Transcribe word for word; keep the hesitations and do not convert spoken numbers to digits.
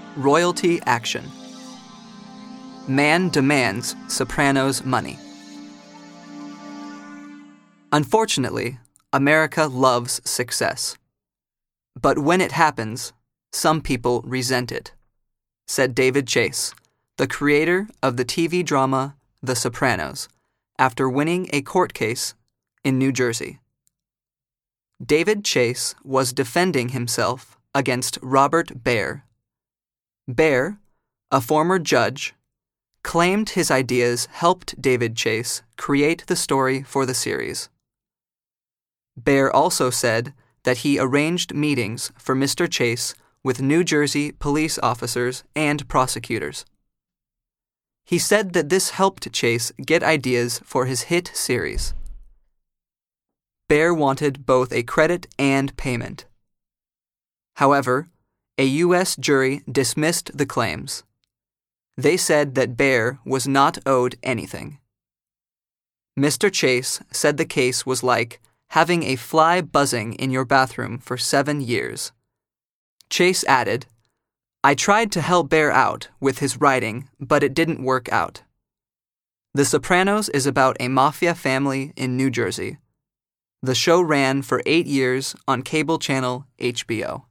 Royalty action. Man demands Sopranos money. Unfortunately, America loves success. But when it happens, some people resent it, said David Chase, the creator of the T V drama The Sopranos, after winning a court case in New Jersey. David Chase was defending himself against Robert Baer. Baer, a former judge, claimed his ideas helped David Chase create the story for the series. Baer also said that he arranged meetings for Mister Chase with New Jersey police officers and prosecutors. He said that this helped Chase get ideas for his hit series. Baer wanted both a credit and payment. However, a U S jury dismissed the claims. They said that Baer was not owed anything. Mister Chase said the case was like having a fly buzzing in your bathroom for seven years. Chase added, "I tried to help Baer out with his writing, but it didn't work out." The Sopranos is about a mafia family in New Jersey. The show ran for eight years on cable channel H B O.